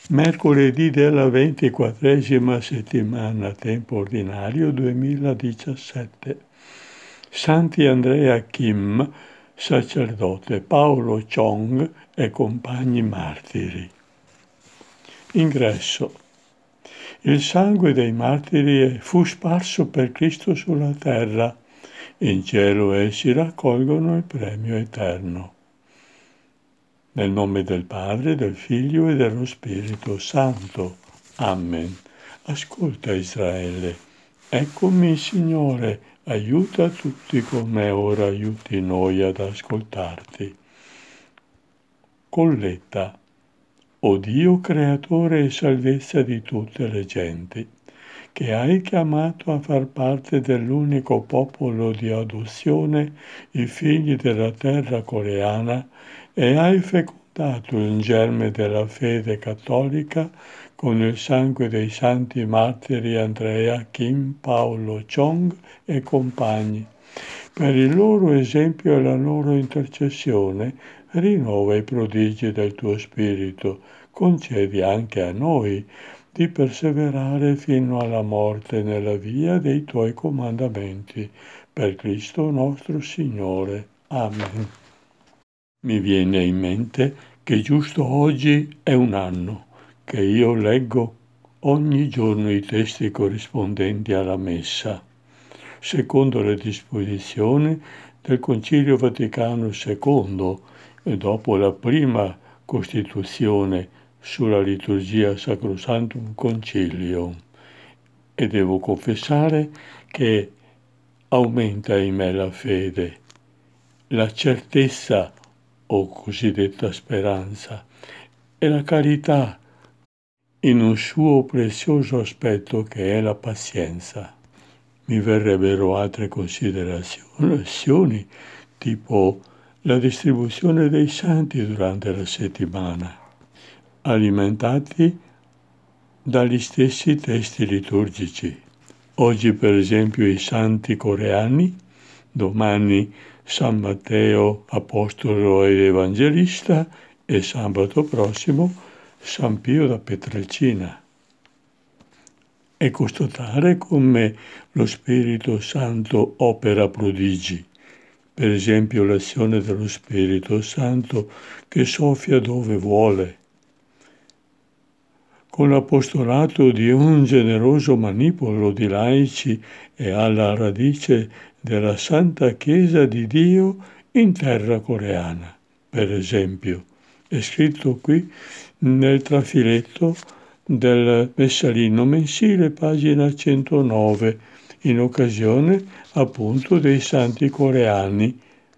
Mercoledì della 24esima settimana, tempo ordinario 2017. Santi Andrea Kim, sacerdote, Paolo Chong e compagni martiri. Ingresso. Il sangue dei martiri fu sparso per Cristo sulla terra. In cielo essi raccolgono il premio eterno. Nel nome del Padre, del Figlio e dello Spirito Santo. Amen. Ascolta Israele, eccomi Signore, aiuta tutti come ora aiuti noi ad ascoltarti. Colletta. O Dio creatore e salvezza di tutte le genti, che hai chiamato a far parte dell'unico popolo di adozione i figli della terra coreana e hai fecondato il germe della fede cattolica con il sangue dei santi martiri Andrea, Kim, Paolo, Chong e compagni. Per il loro esempio e la loro intercessione, rinnova i prodigi del tuo Spirito, concedi anche a noi di perseverare fino alla morte nella via dei tuoi comandamenti. Per Cristo nostro Signore. Amen. Mi viene in mente che giusto oggi è un anno che io leggo ogni giorno i testi corrispondenti alla Messa, secondo le disposizioni del Concilio Vaticano II e dopo la prima Costituzione sulla liturgia Sacrosanctum Concilium. E devo confessare che aumenta in me la fede, la certezza o cosiddetta speranza e la carità in un suo prezioso aspetto che è la pazienza. Mi verrebbero altre considerazioni, tipo la distribuzione dei santi durante la settimana, alimentati dagli stessi testi liturgici. Oggi per esempio i santi coreani, domani San Matteo, Apostolo ed Evangelista e sabato prossimo San Pio da Pietrelcina. E constatare come lo Spirito Santo opera prodigi. Per esempio l'azione dello Spirito Santo che soffia dove vuole. Con l'apostolato di un generoso manipolo di laici e alla radice della Santa Chiesa di Dio in terra coreana, per esempio. È scritto qui nel trafiletto del Messalino mensile, pagina 109, in occasione appunto dei santi coreani,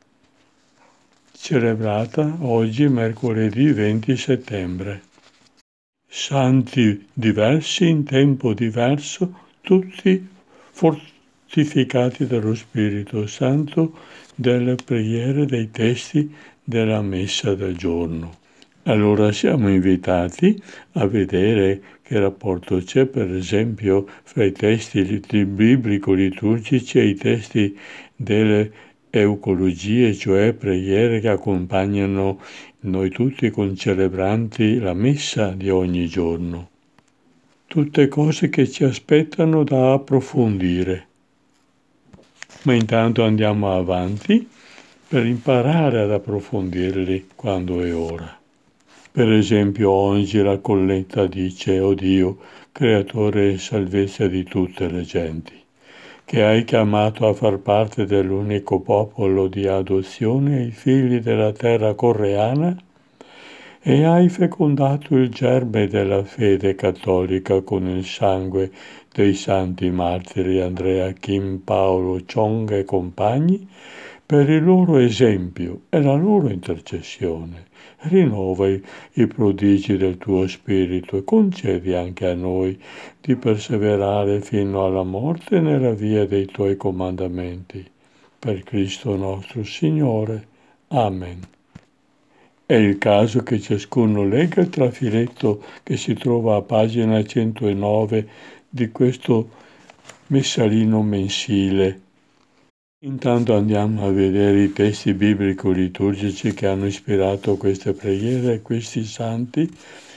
celebrata oggi mercoledì 20 settembre. Santi diversi in tempo diverso, tutti fortificati dallo Spirito Santo delle preghiere dei testi della Messa del giorno. Allora siamo invitati a vedere che rapporto c'è, per esempio, fra i testi biblico-liturgici e i testi delle eucologie, cioè preghiere che accompagnano noi tutti concelebranti la Messa di ogni giorno. Tutte cose che ci aspettano da approfondire. Ma intanto andiamo avanti per imparare ad approfondirli quando è ora. Per esempio oggi la colletta dice: O Dio, creatore e salvezza di tutte le genti, che hai chiamato a far parte dell'unico popolo di adozione i figli della terra coreana e hai fecondato il germe della fede cattolica con il sangue dei santi martiri Andrea, Kim, Paolo, Chong e compagni, per il loro esempio e la loro intercessione. Rinnova i prodigi del tuo Spirito e concedi anche a noi di perseverare fino alla morte nella via dei tuoi comandamenti. Per Cristo nostro Signore. Amen. È il caso che ciascuno legga il trafiletto che si trova a pagina 109 di questo Messalino mensile. Intanto andiamo a vedere i testi biblico-liturgici che hanno ispirato queste preghiere e questi santi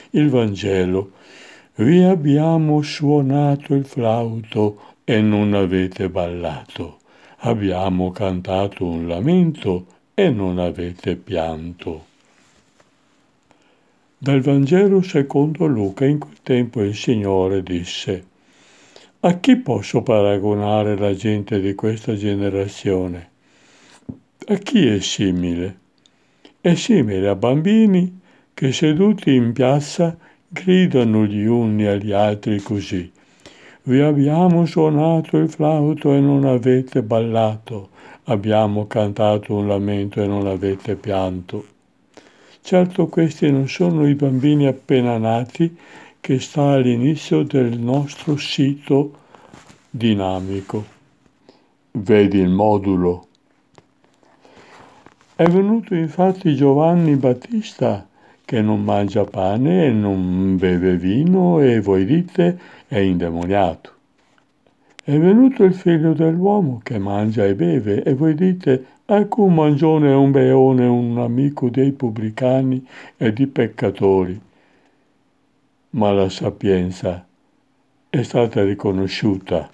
il Vangelo. Vi abbiamo suonato il flauto e non avete ballato. Abbiamo cantato un lamento e non avete pianto. Dal Vangelo secondo Luca, in quel tempo il Signore disse: a chi posso paragonare la gente di questa generazione? A chi è simile? È simile a bambini che seduti in piazza gridano gli uni agli altri così: vi abbiamo suonato il flauto e non avete ballato, abbiamo cantato un lamento e non avete pianto. Certo, questi non sono i bambini appena nati che sta all'inizio del nostro sito dinamico. Vedi il modulo. È venuto infatti Giovanni Battista, che non mangia pane e non beve vino, e voi dite è indemoniato. È venuto il figlio dell'uomo, che mangia e beve, e voi dite ecco un mangione e un beone, un amico dei pubblicani e di peccatori. Ma la sapienza è stata riconosciuta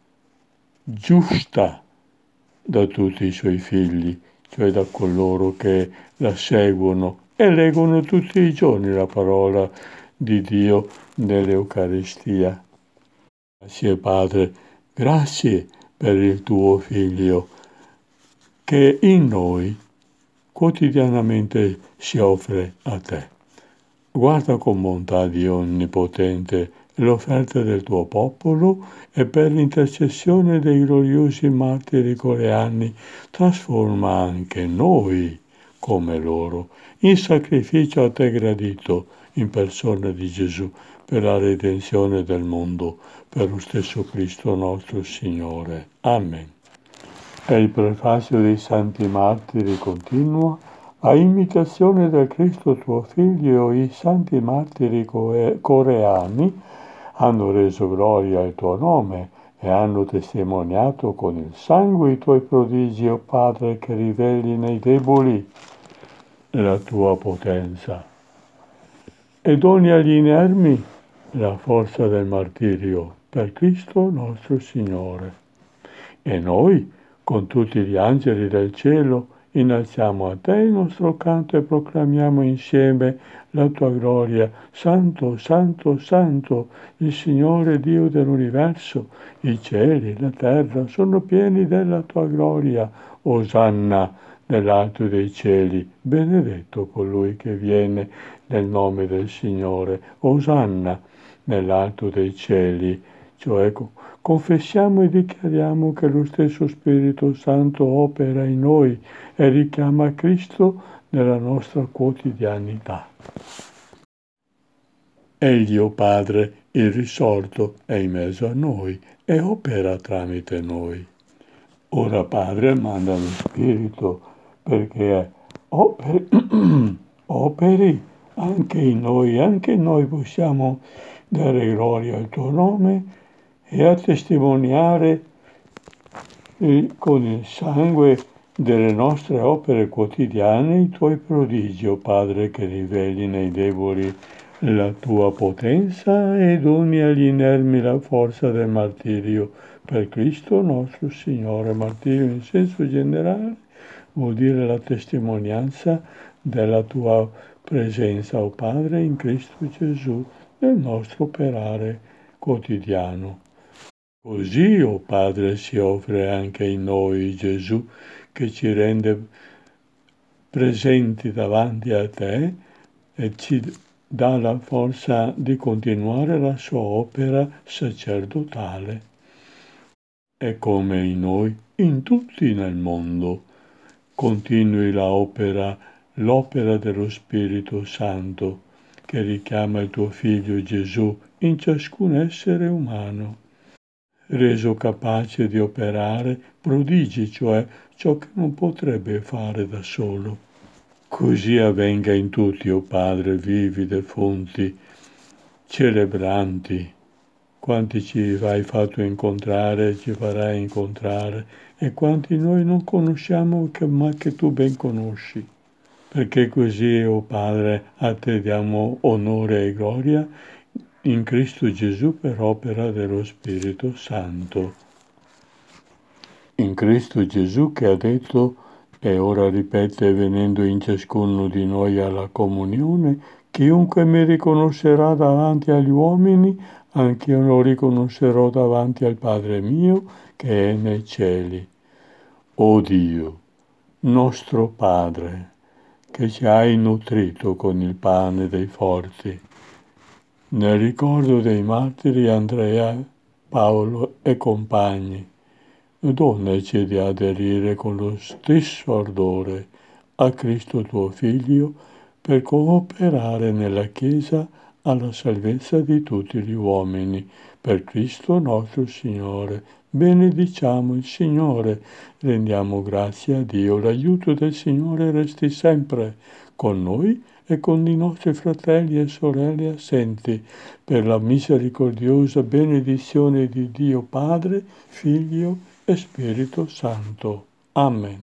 giusta da tutti i suoi figli, cioè da coloro che la seguono e leggono tutti i giorni la parola di Dio nell'Eucaristia. Grazie Padre, grazie per il tuo Figlio che in noi quotidianamente si offre a te. Guarda con bontà, Dio Onnipotente, l'offerta del tuo popolo e per l'intercessione dei gloriosi martiri coreani trasforma anche noi, come loro, in sacrificio a te gradito, in persona di Gesù, per la redenzione del mondo, per lo stesso Cristo nostro Signore. Amen. E il prefazio dei Santi Martiri continua: a imitazione del Cristo tuo Figlio, i Santi Martiri coreani hanno reso gloria al tuo nome e hanno testimoniato con il sangue i tuoi prodigi, o Padre, che riveli nei deboli la tua potenza e doni agli inermi la forza del martirio per Cristo nostro Signore. E noi, con tutti gli angeli del cielo, innalziamo a te il nostro canto e proclamiamo insieme la tua gloria. Santo, santo, santo, il Signore Dio dell'universo. I cieli, la terra sono pieni della tua gloria. Osanna nell'alto dei cieli. Benedetto colui che viene nel nome del Signore. Osanna nell'alto dei cieli. Cioè, confessiamo e dichiariamo che lo stesso Spirito Santo opera in noi e richiama Cristo nella nostra quotidianità. Egli, o Padre, il risorto, è in mezzo a noi e opera tramite noi. Ora, Padre, manda lo Spirito perché operi anche noi possiamo dare gloria al tuo nome e a testimoniare con il sangue delle nostre opere quotidiane i tuoi prodigi, o Padre, che riveli nei deboli la tua potenza e doni agli inermi la forza del martirio. Per Cristo nostro Signore. Martirio in senso generale vuol dire la testimonianza della tua presenza, o Padre, in Cristo Gesù, nel nostro operare quotidiano. Così, o Padre, si offre anche in noi Gesù, che ci rende presenti davanti a te e ci dà la forza di continuare la sua opera sacerdotale. E come in noi, in tutti nel mondo, continui l'opera dello Spirito Santo, che richiama il tuo Figlio Gesù in ciascun essere umano, reso capace di operare prodigi, cioè ciò che non potrebbe fare da solo. Così avvenga in tutti, o Padre, vivi, defunti, celebranti, quanti ci hai fatto incontrare, ci farai incontrare, e quanti noi non conosciamo, ma che tu ben conosci. perché così, o Padre, a te diamo onore e gloria in Cristo Gesù per opera dello Spirito Santo. In Cristo Gesù che ha detto, e ora ripete venendo in ciascuno di noi alla comunione, chiunque mi riconoscerà davanti agli uomini, anch'io lo riconoscerò davanti al Padre mio che è nei cieli. O Dio, nostro Padre, che ci hai nutrito con il pane dei forti, nel ricordo dei martiri Andrea, Paolo e compagni, donaci di aderire con lo stesso ardore a Cristo tuo Figlio per cooperare nella Chiesa alla salvezza di tutti gli uomini. Per Cristo nostro Signore. Benediciamo il Signore, rendiamo grazie a Dio. L'aiuto del Signore resti sempre con noi e con i nostri fratelli e sorelle assenti, per la misericordiosa benedizione di Dio Padre, Figlio e Spirito Santo. Amen.